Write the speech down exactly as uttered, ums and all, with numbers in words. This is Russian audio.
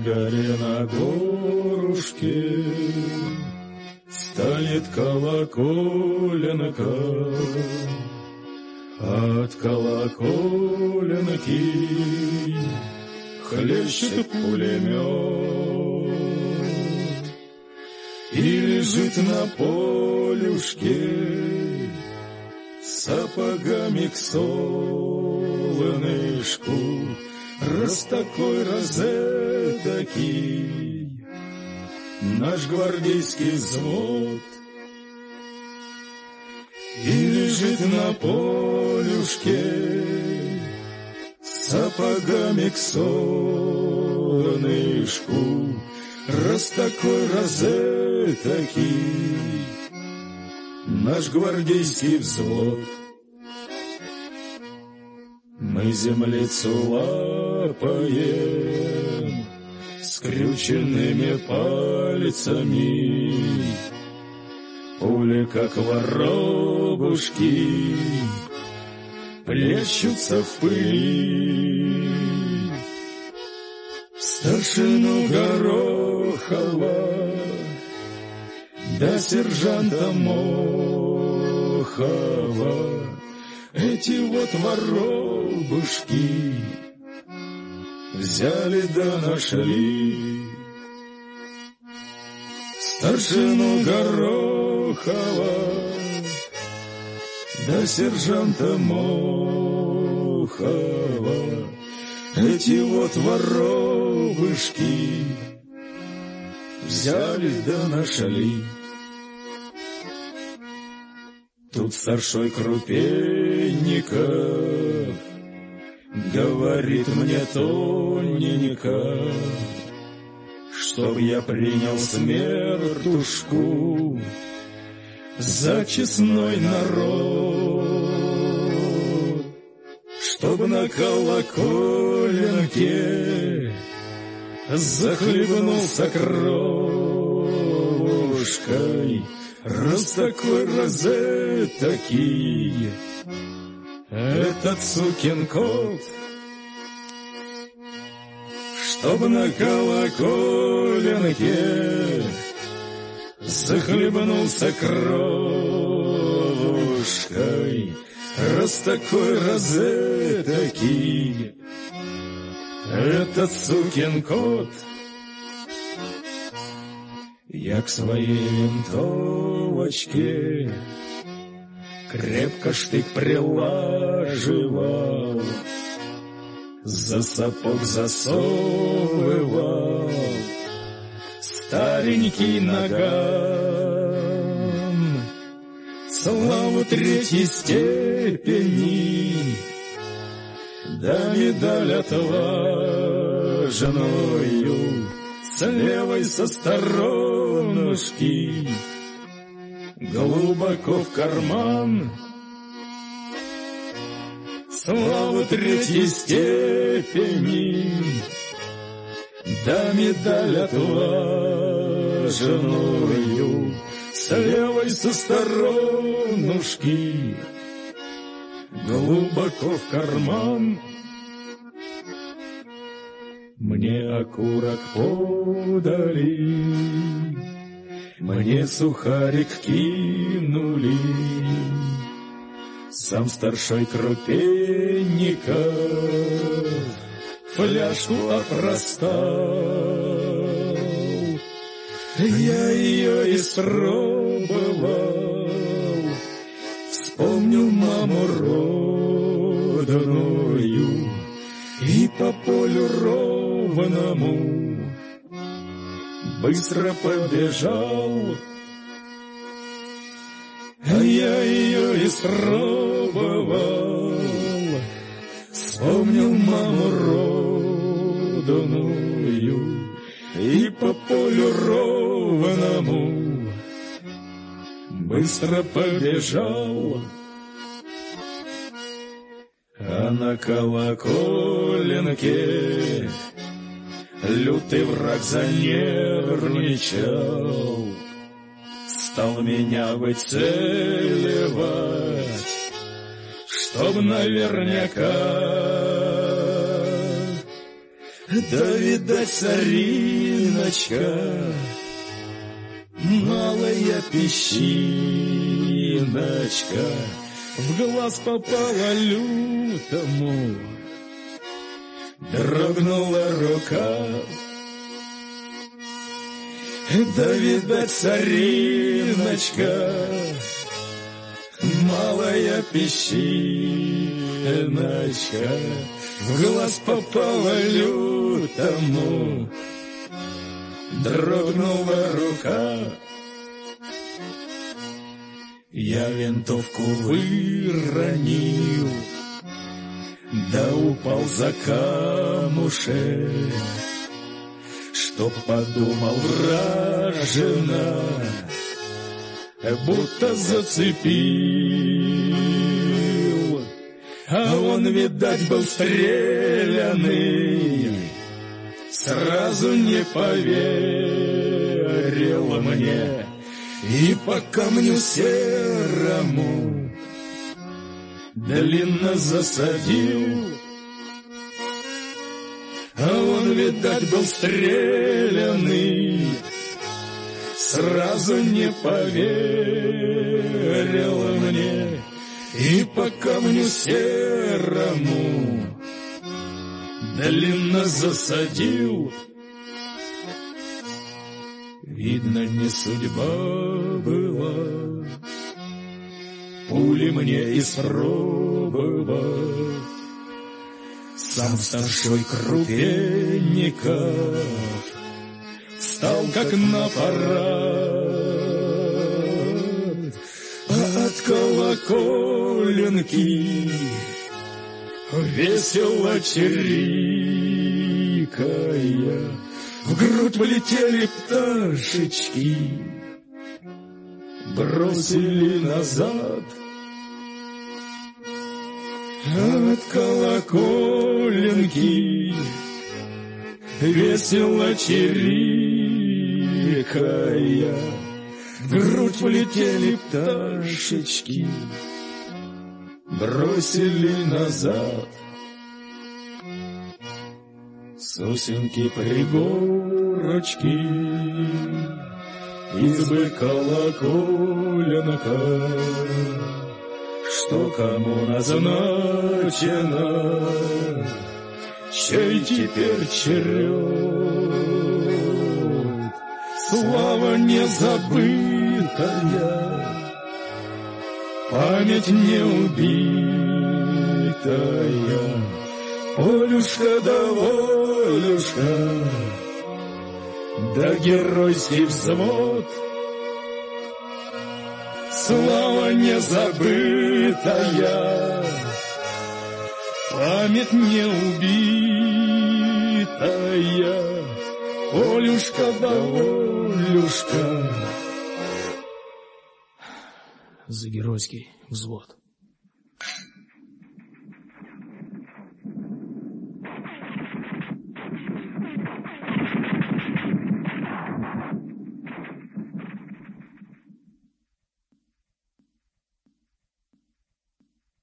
горе на горушке стоит колоколенка, от колоколенки хлещет пулемет, и лежит на полюшке сапогами к солнышку, раз такой, раз этакий наш гвардейский взвод. И лежит на полюшке сапогами к солнышку, раз такой, раз этакий наш гвардейский взвод. Мы землицу лапаем скрюченными пальцами, пули, как воробушки, плещутся в пыли. Старшину Горохова да сержанта Мохова эти вот воробушки взяли да нашли. Старшину Горохова да сержанта Мохова эти вот воробушки взяли да нашли. Тут старшой Крупенников говорит мне тоненько, чтоб я принял смертушку за честной народ, чтоб на колоколенке захлебнулся кровушкой, раз такой, раз этакий этот сукин кот, чтоб на колоколенке захлебнулся кровушкой, раз такой, раз этакий этот сукин кот. Я к своей винтовочке крепко штык прилаживал, за сапог засовывал старенький наган. Славу третьей степени да медаль отважную с левой со сторонушки глубоко в карман. Славу третьей степени да медаль отважную с левой со сторонушки глубоко в карман. Мне окурок подали, мне сухарик кинули, сам старшой Крупенников фляжку опростал. Я ее испробовал, вспомнил маму родную и по полю ровному быстро побежал. А я ее испробовал, вспомнил маму родную и по полю ровному быстро побежал. А на колоколенке лютый враг занервничал, стал меня выцеливать, чтоб наверняка. Да, видать, цариночка, малая песчиночка, в глаз попала лютому, дрогнула рука. Да, видать, цариночка, малая песчиночка, в глаз попала лютому, дрогнула рука. Я винтовку выронил, да упал за камушек, чтоб подумал вражина, будто зацепил. А он, видать, был стреляный, сразу не поверил мне, и по камню серому длинно засадил. А он, видать, был стреляный, сразу не поверил мне, и по камню серому длинно засадил. Видно, не судьба была пули мне испробовать. Сам старшой Крупенников встал как на парад, а от колоколенки весело чирикая в грудь полетели пташечки, бросили назад. От колоколенки весело чирикая в грудь полетели пташечки, бросили назад. Сосенки пригорочки, избы колоколенка, что кому назначено, чей теперь черед. Слава незабытая, память неубитая, Олюшка да Олюшка, да геройский взвод. Слава незабытая, память неубитая, Олюшка да Олюшка. За геройский взвод.